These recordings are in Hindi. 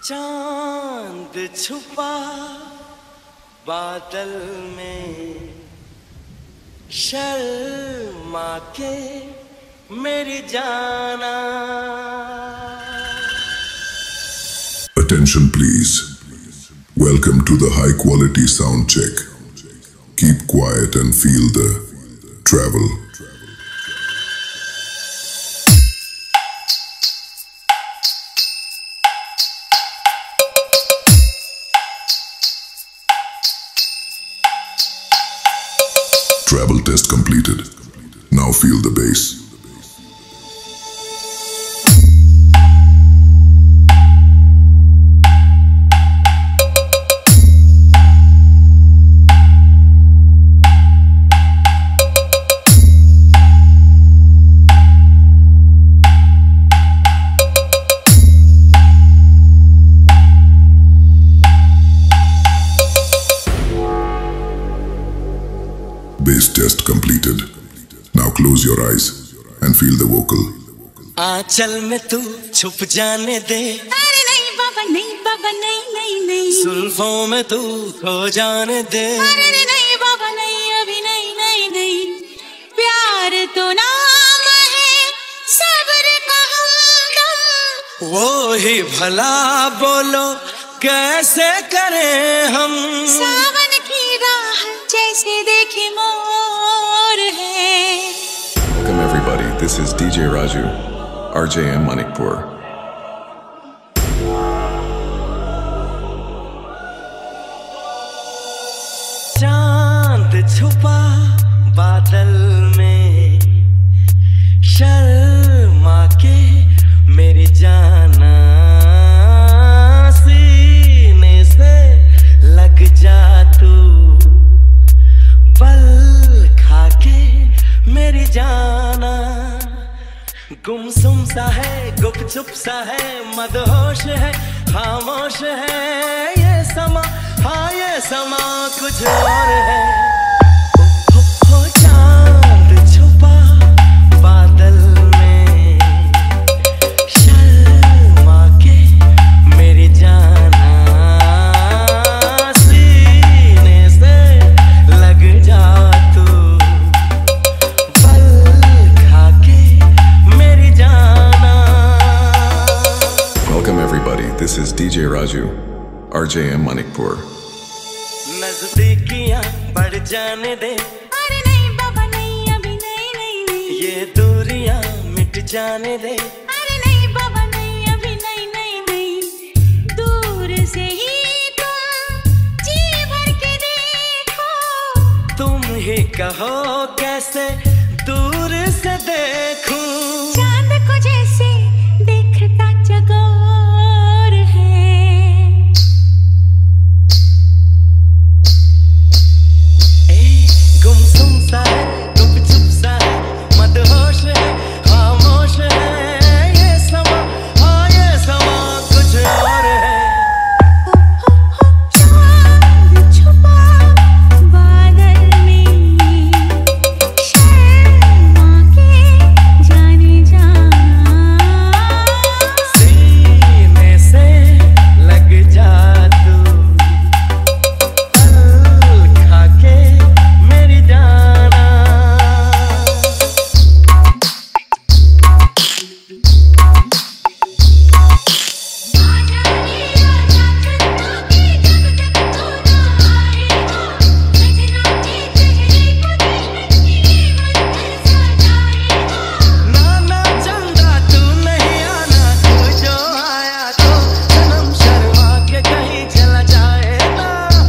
चांद छुपा बादल में, शर्मा के मेरी जाना। Attention please. Welcome to the high quality sound check. Keep quiet and feel the travel. Travel test completed. Now feel the bass. Bass test completed. Now close your eyes and feel the vocal. आंचल में तू छुप जाने दे। अरे नहीं बाबा नहीं बाबा नहीं नहीं नहीं। जुल्फों में तू खो जाने दे। अरे नहीं बाबा नहीं अभी नहीं नहीं नहीं। प्यार तो नाम है सब्र का हमदम। वो ही भला बोलो कैसे करें हम। सावन की राह जैसे देखे मोर है। Welcome everybody, this is DJ Raju, RJM Manikpur. चांद छुपा बादल में, शर्मा के मेरी जाना। सीने से लग जा तू, बल खा के मेरी जाना। गुमसुम सा है गुपचुप सा है, मदहोश है खामोश है ये समा। हाँ ये समा कुछ और है। हो चांद छुपा बादल में, शर्मा के मेरी जाना। सीने से लग जा तू, बल खा के मेरी जाना। Welcome everybody, this is DJ Raju, RJM Manikpur. नजदीकियां बढ़ जाने दे। अरे नहीं बाबा नहीं अभी नहीं नहीं नहीं। ये दूरियां मिट जाने दे। अरे नहीं बाबा नहीं अभी नहीं नहीं नहीं। दूर से ही तुम जी भर के देखो। तुम ही कहो कैसे दूर से देखूं। चांद को जैसे देखता चकोर है। गुमसुम सा है गुपचुप सा है, मदहोश है खामोश है ये समा। हाँ ये समा कुछ और है। चांद छुपा बादल में, शर्मा के जाने जाना। सीने से लग जा तू, बल खा के मेरी जाना। नाना चंदा तू नहीं आना, तू जो आया तो सनम शर्मा के कहीं चला जाएगा।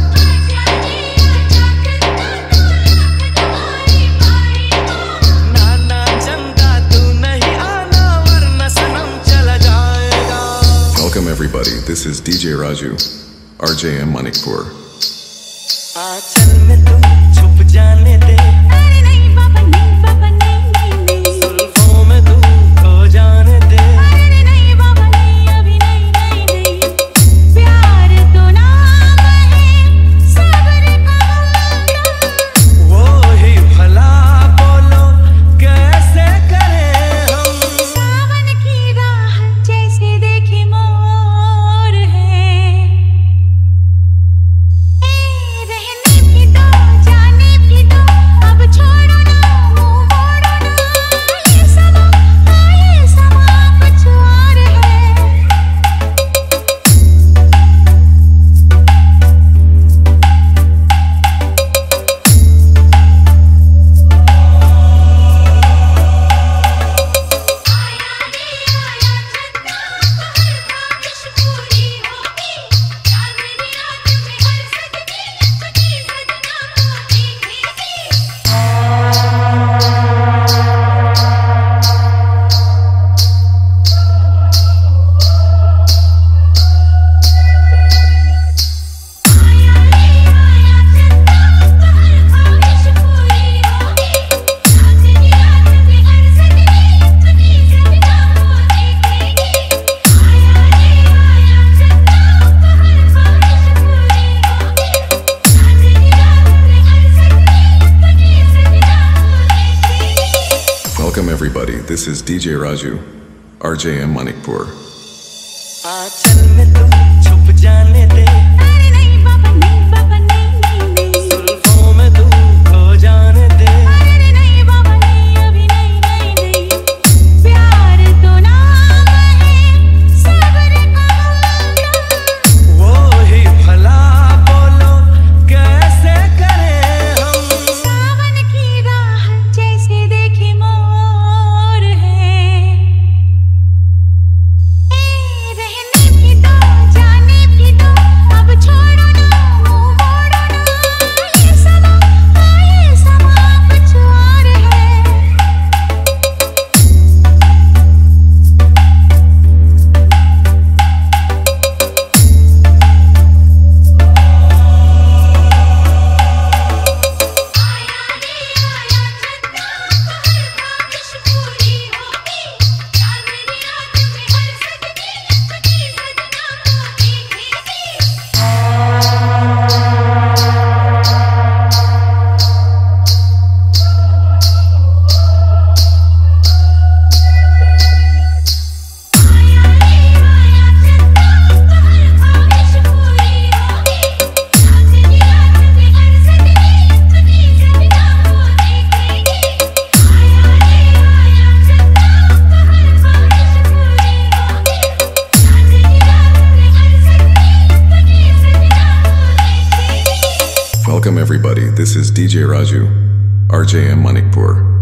नाना चंदा तू नहीं आना, वरना सनम चला जाएगा। Welcome everybody, this is DJ Raju, RJM Manikpur. आंचल में तू छुप जाने दे। अरे नहीं बाबा नहीं बाबा नहीं नहीं नहीं। जुल्फों में तू खो जाने दे। अरे नहीं बाबा नहीं अभी नहीं नहीं नहीं। प्यार तो नाम है सब्र का हमदम। वो ही भला बोलो कैसे करें हम। सावन की राह जैसे देखे मोर है। Welcome everybody, this is DJ Raju, RJM Manikpur. आंचल में तुम छुप जाने दे, अरे नहीं बाबा नहीं जुल्फों में तू खो जाने दे, अरे नहीं बाबा नहीं अभी नहीं प्यार तो नाम है सब्र का हमदम वो ही भला बोलो कैसे करें हम। सावन की राह जैसे देखे मोर है रहने भी दो जाने भी दो अब छोड़ो ना मुंह मोड़ो ना ये समा कुछ और है Welcome everybody, this is DJ Raju, RJM Manikpur.